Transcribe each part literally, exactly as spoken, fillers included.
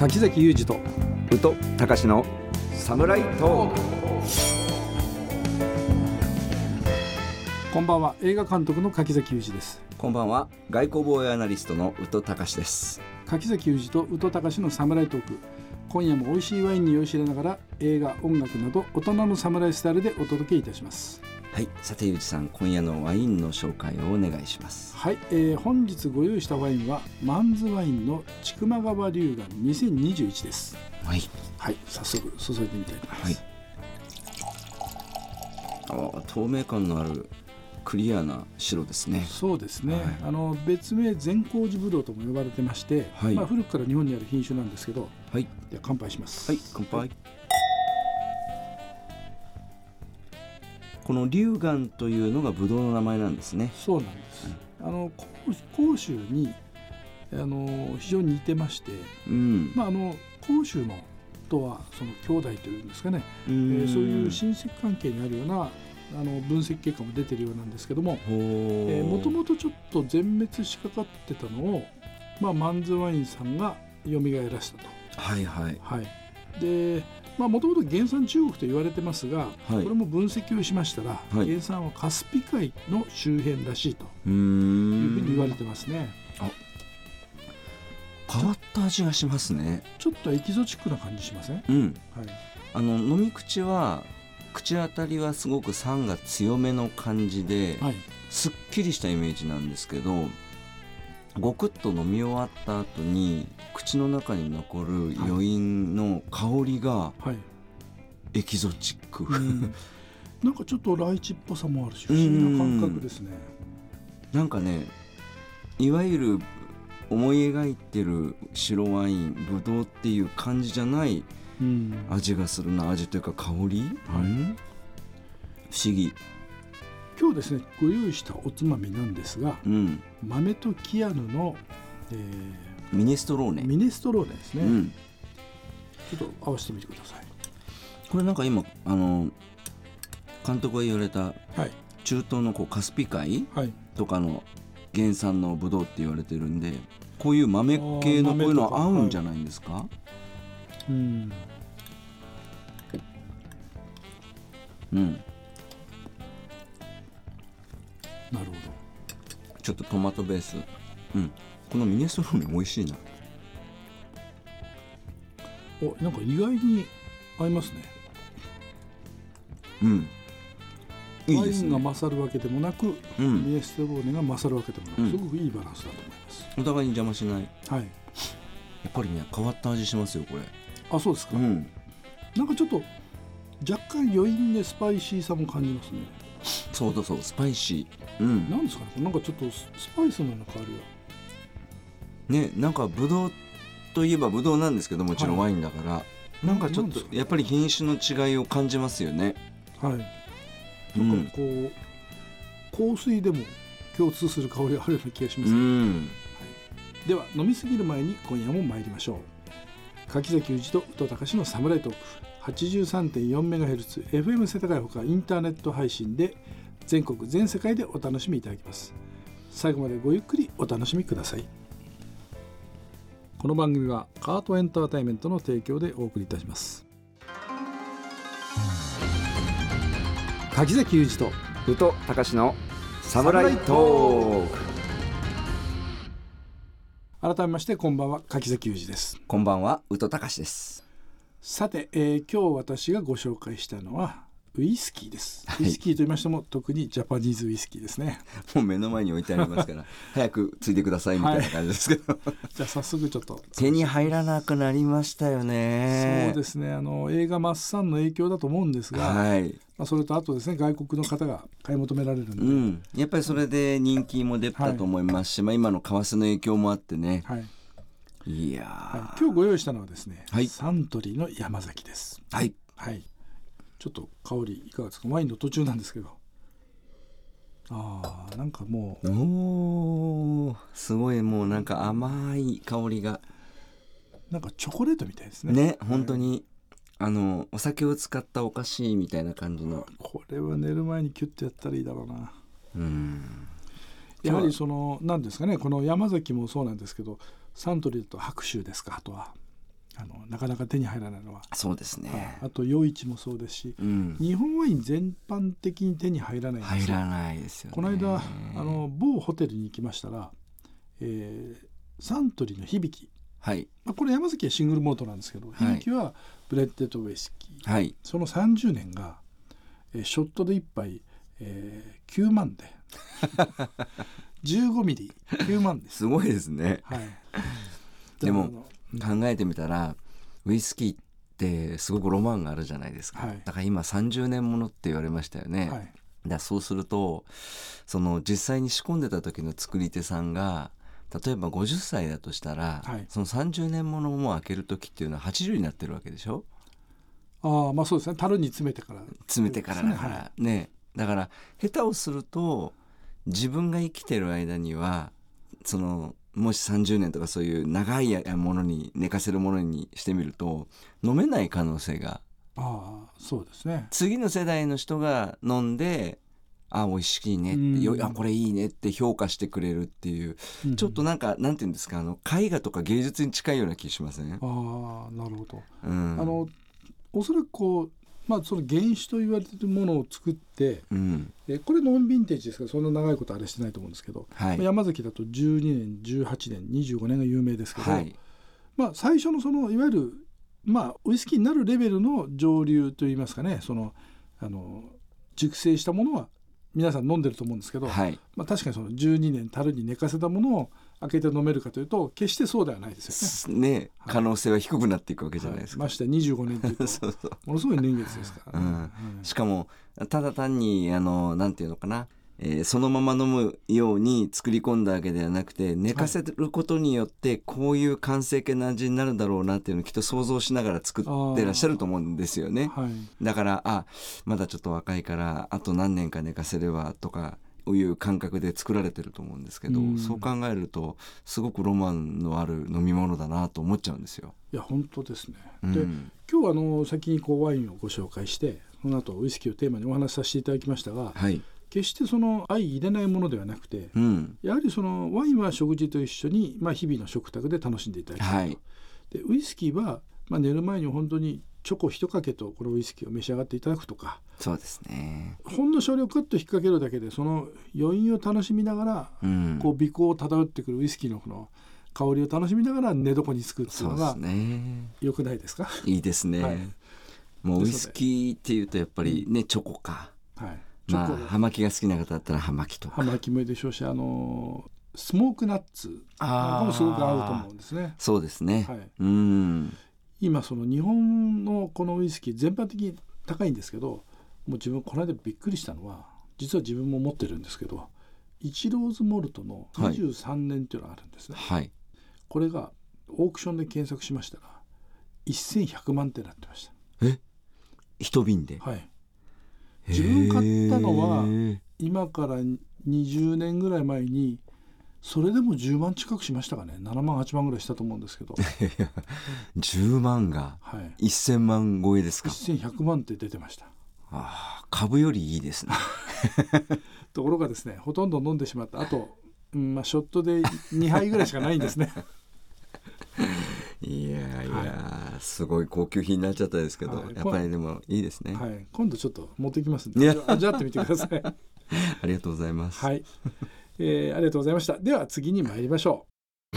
柿崎裕二と宇都隆のサムライトーク。 こんばんは。映画監督の柿崎裕二です。 こんばんは。外交防衛アナリストの宇都隆です。 柿崎裕二と宇都隆のサムライトーク。今夜も美味しいワインに酔いしれながら映画、音楽など大人のサムライスタイルでお届けいたします。 はい、さて裕二さん、今夜のワインの紹介をお願いします。 はい、えー、本日ご用意したワインはマンズワインの千曲川龍眼にせんにじゅういちです。 はい、 はい、早速注いでみたいと思います。 はい、あ、透明感のあるクリアな白ですね。 そうですね、 はい、 あの別名善光寺ぶどうとも呼ばれてまして、はい、まあ、古くから日本にある品種なんですけど、はい、では乾杯します。 はい、乾杯。この龍眼というのがブドウの名前なんですね。 そうなんです、うん、あの甲州にあの非常に似てまして、うん、まあ、あの甲州のとはその兄弟というんですかね、えー、そういう親戚関係にあるようなあの分析結果も出てるようなんですけども、もともとちょっと全滅しかかってたのを、まあ、マンズワインさんが蘇らせたと。はいはいはい。でもともと原産中国と言われてますが、はい、これも分析をしましたら、はい、原産はカスピ海の周辺らしいというふうに言われてますね。 あ、変わった味がしますね。 ちょっとエキゾチックな感じしません？ うん、はい、あの飲み口は口当たりはすごく酸が強めの感じで、はい、すっきりしたイメージなんですけど、ごくっと飲み終わった後に口の中に残る余韻の香りがエキゾチック、はい、うん、 なんかちょっとライチっぽさもあるし不思議な感覚ですね。 なんかね、いわゆる思い描いてる白ワイン、ブドウっていう感じじゃない味がするな。味というか香り、はい、うん、不思議。 今日ですね、ご用意したおつまみなんですが、うん、豆とキアヌの、えー、ミネストローネミネストローネですね、うん、ちょっと合わせてみてください。 これなんか今あの監督が言われた、はい、中東のこうカスピ海とかの原産のブドウって言われてるんで、こういう豆系のこういうのは合うんじゃないんですか？はい、うん、うんなるほど。 ちょっとトマトベース、うん、このミネストローネ美味しいな。 お、なんか意外に合いますね。 うん、いいですね。 ワインが勝るわけでもなく、うん、ミネストローネが勝るわけでもなく、うん、すごくいいバランスだと思います。 お互いに邪魔しない。はい。やっぱりね、変わった味しますよこれ。 あ、そうですか。うん、なんかちょっと若干余韻でスパイシーさも感じますね。 そうだそう、スパイシー、うん、 なんですかね、なんかちょっとスパイスのような香りがね、なんかブドウといえばブドウなんですけど、もちろんワインだから、はい、なんかちょっとやっぱり品種の違いを感じますよね。はい、 なんかこう、うん、香水でも共通する香りがあるような気がします、ね、うん、はい、では飲みすぎる前に今夜も参りましょう。柿崎裕二と宇都隆のサムライトーク。 はちじゅうさんてんよんメガヘルツ エフエム 世田谷ほかインターネット配信で全国全世界でお楽しみいただきます。最後までごゆっくりお楽しみください。この番組はカートエンターテインメントの提供でお送りいたします。柿崎裕二と宇都隆のサムライトーク。改めましてこんばんは、柿崎裕二です。 こんばんは、宇都隆です。 さて、えー、今日私がご紹介したのはウイスキーです。ウイスキーと言いましても、はい、特にジャパニーズウイスキーですね。 もう目の前に置いてありますから早くついてくださいみたいな感じですけど、はい、 じゃあ早速ちょっと手に入らなくなりましたよね。 そうですね、あの映画マッサンの影響だと思うんですが、はい、まあ、それとあとですね、外国の方が買い求められるんで、うん、 やっぱりそれで人気も出たと思いますし、はい、まあ、今の為替の影響もあってね、はい、いや、 はい、今日ご用意したのはですね、はい、サントリーの山崎です。はい、はい、ちょっと香りいかがですか？ワインの途中なんですけど、あー、なんかもうおー、すごい、もうなんか甘い香りが、 なんかチョコレートみたいですね。 ね、本当に、はい、あのお酒を使ったお菓子みたいな感じの。 これは寝る前にキュッとやったらいいだろうな。うん、やはりその何ですかね、この山崎もそうなんですけど、サントリーだと白州ですか、あとはあのなかなか手に入らないのはそうですね。 あと余市もそうですし、 うん、 日本ワイン全般的に手に入らないんですよ。 入らないですよね。 この間あの某ホテルに行きましたら、えー、サントリーの響、 はい、 まあ、これ山崎はシングルモルトなんですけど、はい、響はブレッデッドウイスキー、 はい、 そのさんじゅうねんが、えー、ショットでいっぱい、えー、きゅうまんでじゅうごミリきゅうまんです。 すごいですね、 はい、 でも考えてみたらウイスキーってすごくロマンがあるじゃないですか、はい、だから今さんじゅうねんものって言われましたよね、はい、だそうするとその実際に仕込んでた時の作り手さんが例えばごじゅっさいだとしたら、はい、そのさんじゅうねんものを開ける時っていうのははちじゅうになってるわけでしょ。 ああ、まあそうですね。樽に詰めてから詰めてからだから、はい、ね。だから下手をすると自分が生きてる間にはそのもしさんじゅうねんとかそういう長いものに寝かせるものにしてみると飲めない可能性が、 ああそうですね、 次の世代の人が飲んであ美味しいねって、うん、あこれいいねって評価してくれるっていう、うん、ちょっとなんかなんていうんですかあの絵画とか芸術に近いような気しません？ ああなるほど、 うん、あのおそらくこうまあ、その原酒と言われているものを作って、 うん、 えこれノンヴィンテージですからそんな長いことあれしてないと思うんですけど、はい、山崎だとじゅうにねんじゅうはちねんにじゅうごねんが有名ですけど、はい、まあ、最初のそのいわゆる、まあ、ウイスキーになるレベルの蒸留といいますかね、そのあの熟成したものは皆さん飲んでると思うんですけど、はい、まあ、確かにそのじゅうにねん樽に寝かせたものを開けて飲めるかというと決してそうではないですよね。 ね、可能性は低くなっていくわけじゃないですか、 はい、ましてにじゅうごねんというとそうそうものすごい年月ですから、ね、 うんはい、しかもただ単にあのなんていうのかな、えー、そのまま飲むように作り込んだわけではなくて寝かせることによってこういう完成形の味になるだろうなっていうのをきっと想像しながら作ってらっしゃると思うんですよね、はい、だからあまだちょっと若いからあと何年か寝かせればとかいう感覚で作られてると思うんですけど、うん、そう考えるとすごくロマンのある飲み物だなと思っちゃうんですよ。 いや本当ですね、 うん、 で今日はあの先にこうワインをご紹介してその後ウイスキーをテーマにお話しさせていただきましたが、はい、決してその相入れないものではなくて、うん、やはりそのワインは食事と一緒に、まあ、日々の食卓で楽しんでいただきたいと、はい、でウイスキーは、まあ、寝る前に本当にチョコ一かけとこのウイスキーを召し上がっていただくとか、 そうですね、 ほんの少量クッと引っ掛けるだけでその余韻を楽しみながら、うん、こう鼻孔を漂ってくるウイスキーのこの香りを楽しみながら寝床につくっていうのが良くないですか？ いいですね、はい、もうウイスキーっていうとやっぱりね、うん、チョコか、はい、まあ葉巻が好きな方だったら葉巻とか葉巻もいいでしょうし、あのスモークナッツなんかもすごく合うと思うんですね。 そうですね、はい、 うん今その日本のこのウイスキー全般的に高いんですけど、もう自分この間びっくりしたのは実は自分も持ってるんですけどイチローズモルトのにじゅうさんねんっていうのがあるんですね、はい、これがオークションで検索しましたらせんひゃくまんってなってました。 え一瓶で？ はい、自分買ったのは今からにじゅうねんぐらい前にそれでもじゅうまん近くしましたかね。ななまんはちまんぐらいしたと思うんですけどじゅうまんがせんまん超えですか？ せんひゃくまんって出てました。 あ株よりいいですねところがですねほとんど飲んでしまったあと、うんまあ、ショットでにはいぐらいしかないんですねいやいや、はい、すごい高級品になっちゃったですけど、はい、やっぱりでもいいですね、 はい、今度ちょっと持ってきますんで味わってみてくださいありがとうございます、 はいえー、ありがとうございました。では次に参りましょう。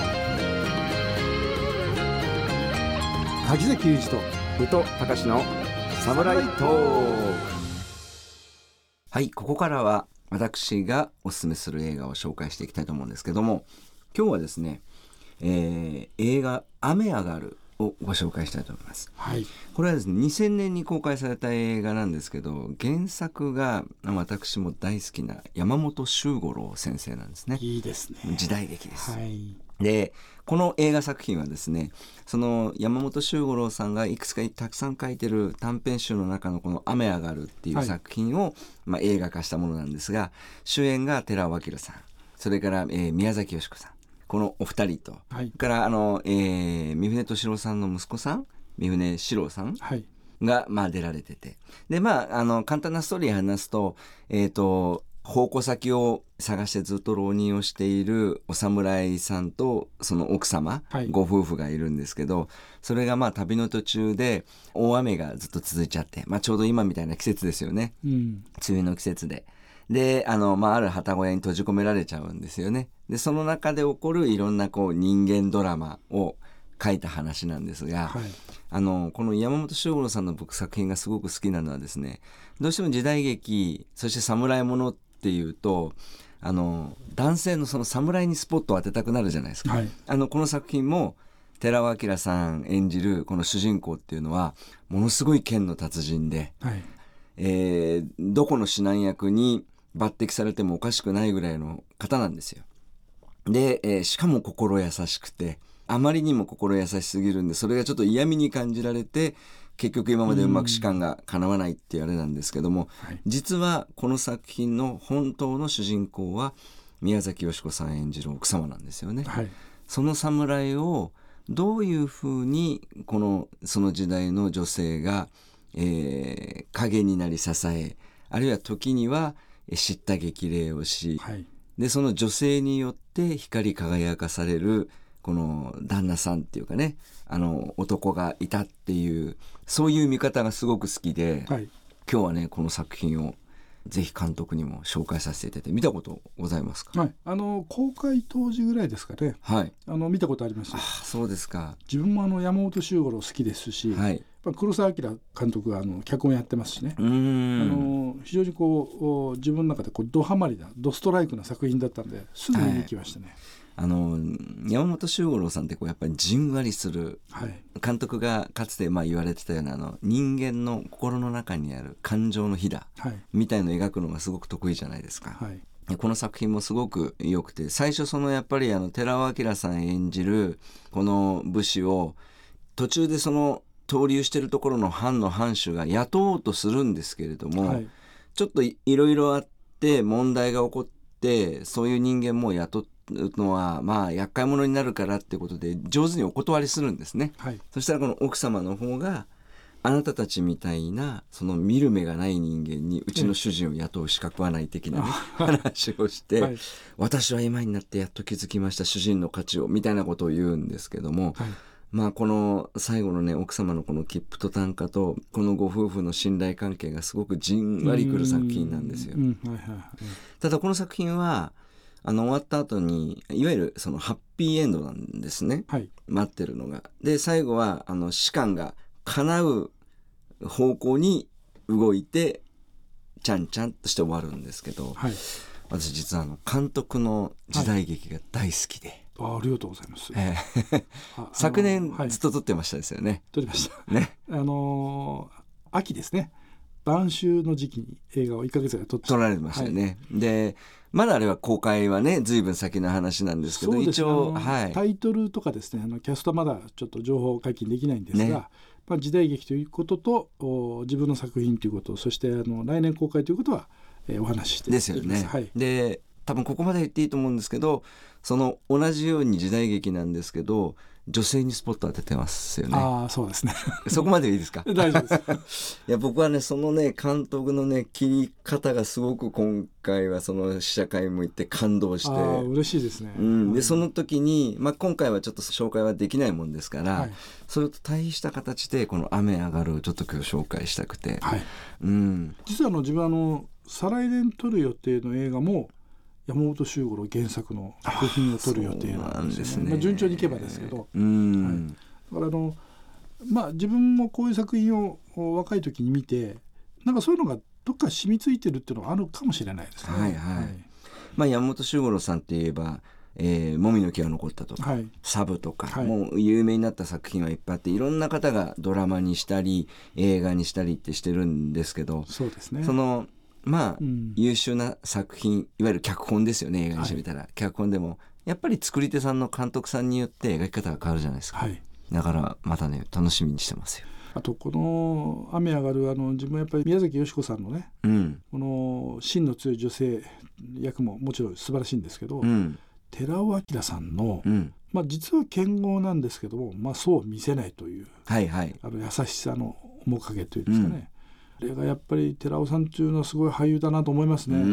柿崎裕二と宇都隆のサムライトーク。はい、ここからは私がおすすめする映画を紹介していきたいと思うんですけども、今日はですね、えー、映画雨上がるをご紹介したいと思います、はい、これはですねにせんねんに公開された映画なんですけど、原作が私も大好きな山本周五郎先生なんですね。 いいですね、 時代劇です、 はい、 でこの映画作品はですねその山本周五郎さんがいくつかたくさん書いてる短編集の中のこの雨上がるっていう作品を、はいまあ、映画化したものなんですが、主演が寺尾明さん、それから、えー、宮崎美子さん、このお二人と、はい、からあの、えー、三船敏郎さんの息子さん三船史郎さんが、はいまあ、出られてて、でまああの簡単なストーリーを話すと、えーと奉公先を探してずっと浪人をしているお侍さんとその奥様、はい、ご夫婦がいるんですけど、それがまあ旅の途中で大雨がずっと続いちゃって、まあ、ちょうど今みたいな季節ですよね、うん、梅雨の季節でであの、まあ、ある旗小屋に閉じ込められちゃうんですよね。でその中で起こるいろんなこう人間ドラマを書いた話なんですが、はい、あのこの山本周五郎さんの僕作品がすごく好きなのはですね、どうしても時代劇そして侍ものっていうとあの男性のその侍にスポットを当てたくなるじゃないですか、はい、あのこの作品も寺尾明さん演じるこの主人公っていうのはものすごい剣の達人で、はい、えー、どこの指南役に抜擢されてもおかしくないぐらいの方なんですよ。で、えー、しかも心優しくて、あまりにも心優しすぎるんでそれがちょっと嫌味に感じられて、結局今までうまく士官が叶わないっていうあれなんですけども、はい、実はこの作品の本当の主人公は宮崎美子さん演じる奥様なんですよね、はい、その侍をどういうふうにこのその時代の女性が、えー、影になり支え、あるいは時には叱咤激励をし、はい、でその女性によって光り輝かされるこの旦那さんっていうかね、あの男がいたっていうそういう見方がすごく好きで、はい、今日はねこの作品をぜひ監督にも紹介させていただいて、見たことございますか？ はい、あの公開当時ぐらいですかね、はい、あの見たことあります。 あ、そうですか。 自分もあの山本周五郎好きですし、はい、黒澤明監督があの脚本やってますしね、うーん、あの非常にこう自分の中でこうドハマりなドストライクな作品だったんですぐ見に行きましたね、はい、 あの山本周五郎さんってこうやっぱりじんわりする、はい、監督がかつてまあ言われてたようなあの人間の心の中にある感情のひだ、はい、みたいのを描くのがすごく得意じゃないですか、はい、この作品もすごく良くて、最初そのやっぱりあの寺尾明さん演じるこの武士を途中でその投留してるところの藩の藩主が雇おうとするんですけれども、はい、ちょっと い, いろいろあって問題が起こって、そういう人間も雇ってのはまあ厄介者になるからってことで上手にお断りするんですね、はい、そしたらこの奥様の方があなたたちみたいなその見る目がない人間にうちの主人を雇う資格はない的な、ね、話をして、はい、私は今になってやっと気づきました主人の価値をみたいなことを言うんですけども、はい、まあこの最後のね奥様のこの切符と単価とこのご夫婦の信頼関係がすごくじんわりくる作品なんですよ、うんうん、はいはいはい、ただこの作品はあの終わった後にいわゆるそのハッピーエンドなんですね、はい、待ってるのが。で最後はあの士官が叶う方向に動いてちゃんちゃんとして終わるんですけど、はい、私実はあの監督の時代劇が大好きで、 はい、あ, ありがとうございます、 えー、昨年ずっと撮ってましたですよね、 はい、撮りました、ね、あのー、秋ですね、晩秋の時期に映画をいっかげつぐらい撮って撮られてましたよね、はい、でまだあれは公開はねずいぶん先の話なんですけど、 そうですね、 一応、はい、 タイトルとかですね、あのキャストはまだちょっと情報解禁できないんですが、ね、まあ、時代劇ということと自分の作品ということ、そしてあの来年公開ということは、えー、お話ししていきます。 ですよね、 はい、 で多分ここまで言っていいと思うんですけど、その同じように時代劇なんですけど女性にスポット当ててますよね。 ああ、そうですねそこまでいいですか？ 大丈夫ですいや僕はねそのね監督のね切り方がすごく今回はその試写会も行って感動して、 あ嬉しいですね、 うん、でその時に、まあ、今回はちょっと紹介はできないもんですから、はい、それと対比した形でこの雨上がるをちょっと今日紹介したくて、はい、うん、 実はあの自分あの再来年撮る予定の映画も山本周五郎原作の作品を撮る予定なんですよね。まあ、順調にいけばですけど、うん、はい、だからあの、まあ、自分もこういう作品を若い時に見てなんかそういうのがどっか染みついてるっていうのがあるかもしれないですね。 はいはい、まあ、山本周五郎さんっていえばえー、もみの木が残ったとか、はい、サブとか、はい、もう有名になった作品はいっぱいあって、いろんな方がドラマにしたり映画にしたりってしてるんですけど、 そうですね、 そのまあ、うん、優秀な作品、いわゆる脚本ですよね、映画にしてみたら、はい、脚本でもやっぱり作り手さんの監督さんによって描き方が変わるじゃないですか、はい、だからまたね楽しみにしてますよ。 あとこの雨上がるあの自分はやっぱり宮崎美子さんのね、うん、この芯の強い女性役ももちろん素晴らしいんですけど、うん、寺尾明さんの、うん、まあ、実は剣豪なんですけども、まあ、そう見せないという、はいはい、あの優しさの面影というんですかね、 これがやっぱり寺尾さんっていうのはすごい俳優だなと思いますね。うん、うん、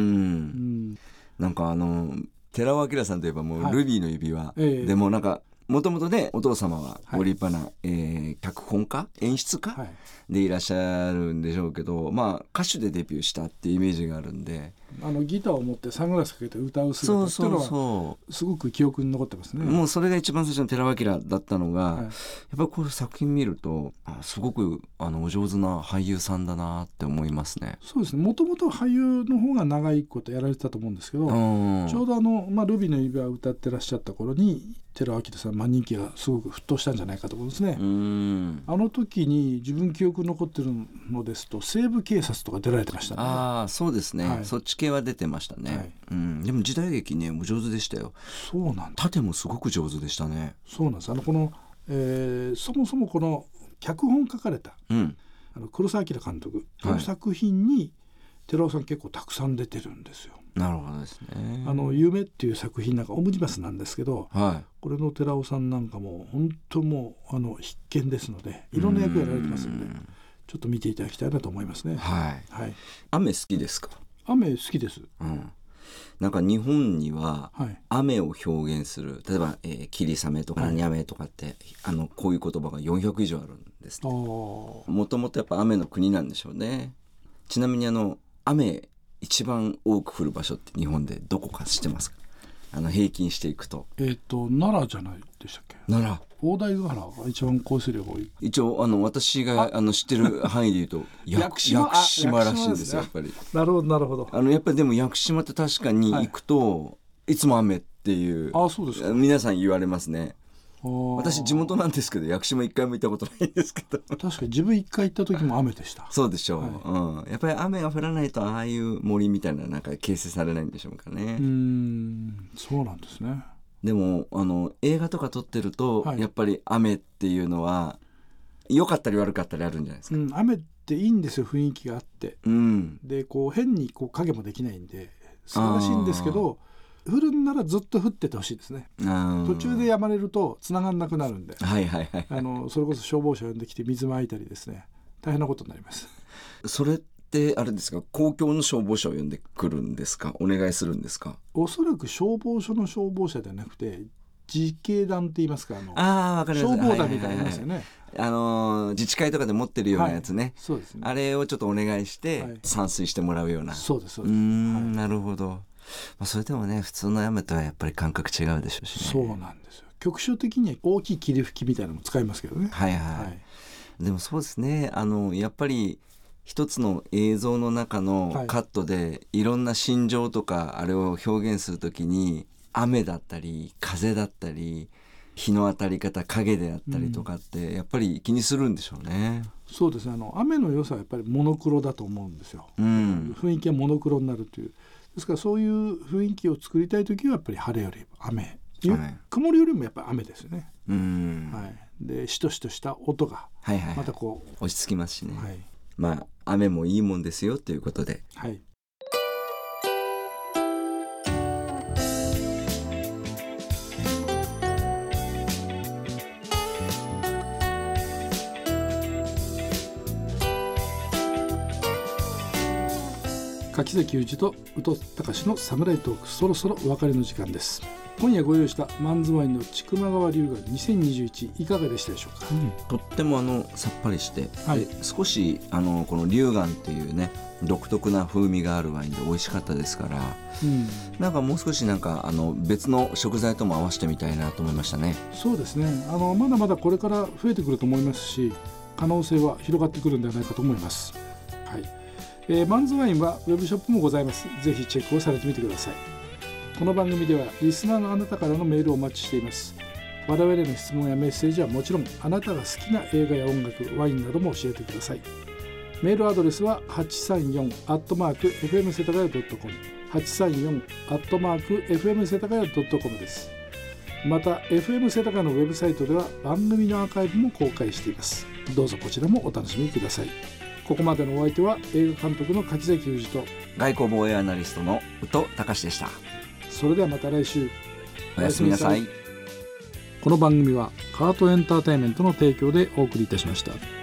なんかあの寺尾明さんといえばもうルビーの指輪、はい、でもなんかもともとねお父様はご立派な、はい、えー、脚本家演出家、はい、でいらっしゃるんでしょうけど、まあ歌手でデビューしたっていうイメージがあるんで、あのギターを持ってサングラスかけて歌う姿っていうのはすごく記憶に残ってますね。 もうそれが一番最初の寺尾明だったのが、はい、やっぱりこういう作品見るとあすごくあのお上手な俳優さんだなって思いますね。 そうですね、もともと俳優の方が長いことやられてたと思うんですけど、ちょうどあの、まあ、ルビーの指輪を歌ってらっしゃった頃に寺尾明さん、まあ、人気がすごく沸騰したんじゃないかと思うんですね。うん、あの時に自分記憶に残ってるのですと西部警察とか出られてましたね。 ああそうですね、はい、そっち系は出てましたね、はい、うん、でも時代劇ねもう上手でしたよ。 そうなんだ。 盾もすごく上手でしたね。 そうなんです。あのこの、えー、そもそもこの脚本書かれた、うん、あの黒澤明監督の作品に寺尾さん結構たくさん出てるんですよ。 なるほどですね。 あの夢っていう作品なんかオムニバスなんですけど、はい、これの寺尾さんなんかも本当もうあの必見ですのでいろんな役やられてますのでちょっと見ていただきたいなと思いますね。 はい、はい、雨好きですか？ 雨好きです、 うん、なんか日本には雨を表現する、例えば、えー、霧雨とか何雨とかって、はい、あのこういう言葉がよんひゃく以上あるんですね。もともとやっぱ雨の国なんでしょうね。ちなみにあの雨一番多く降る場所って日本でどこか知ってますか？あの平均していくと。 えっ、ー、と奈良じゃないでしたっけ？ 奈良。 大台ヶ原が一番降水量が多い。 一応あの私があの知ってる範囲で言うと屋久島らしいんですよ、やっぱり。 なるほどなるほど。 あのやっぱりでも屋久島って確かに行くと、はい、いつも雨っていう。 あ、そうですか。 皆さん言われますね。私地元なんですけど屋久島一回も行ったことないんですけど確かに自分一回行った時も雨でした。 そうでしょう、はい、うん、やっぱり雨が降らないとああいう森みたいななんか形成されないんでしょうかね。 うーん、そうなんですね。 でもあの映画とか撮ってると、はい、やっぱり雨っていうのは良かったり悪かったりあるんじゃないですか、 うん、雨っていいんですよ、雰囲気があって、うん、でこう変にこう影もできないんで素晴らしいんですけど降るんならずっと降っててほしいですね。途中でやまれると繋がんなくなるんで、はいはいはい、あのそれこそ消防車呼んできて水まいたりですね、大変なことになります。 それってあれですか、公共の消防車を呼んでくるんですか、お願いするんですか？ おそらく消防署の消防車ではなくて自警団って言いますか、あのあ、わかります、 消防団みたいなのありますよね、はいはいはい、 あのー、自治会とかで持ってるようなやつね、はい、 そうですね、 あれをちょっとお願いして散水してもらうような、はい、 そうですそうです。 うーん、はい、なるほど。まあ、それでもね普通の雨とはやっぱり感覚違うでしょうしね。 そうなんですよ。局所的には大きい霧吹きみたいなのも使いますけどね。 はいはい、はい、でもそうですね、あのやっぱり一つの映像の中のカットでいろんな心情とかあれを表現するときに雨だったり風だったり日の当たり方影であったりとかってやっぱり気にするんでしょうね、 うん、そうですね。あの雨の良さはやっぱりモノクロだと思うんですよ、うん、雰囲気がモノクロになるという。ですからそういう雰囲気を作りたいときはやっぱり晴れより雨、はい、曇りよりもやっぱり雨ですよね。うん、はい、でしとしとした音がまたこう、はいはいはい、 落ち着きますしね、はい、まあ雨もいいもんですよということで、はい、 柿崎裕二と宇都隆のサムライトーク、そろそろお別れの時間です。今夜ご用意したマンズワインの千曲川龍河にせんにじゅういちいかがでしたでしょうか？うん、 とってもあのさっぱりして、はい、で少しあのこの龍河っていうね独特な風味があるワインで美味しかったですから、うん、なんかもう少しなんかあの別の食材とも合わせてみたいなと思いましたね。 そうですね、あのまだまだこれから増えてくると思いますし可能性は広がってくるんではないかと思います。はい、えー、マンズワインはウェブショップもございます。ぜひチェックをされてみてください。この番組ではリスナーのあなたからのメールをお待ちしています。我々の質問やメッセージはもちろんあなたが好きな映画や音楽、ワインなども教えてください。メールアドレスは はちさんよん アットマーク エフエム 世田谷 ドットコム はちさんよん アットマーク エフエム 世田谷 ドットコム です。また エフエム 世田谷のウェブサイトでは番組のアーカイブも公開しています。どうぞこちらもお楽しみください。ここまでのお相手は映画監督の柿崎裕二と外交防衛アナリストの宇都隆でした。 それではまた来週おやすみなさい。 この番組はカートエンターテインメントの提供でお送りいたしました。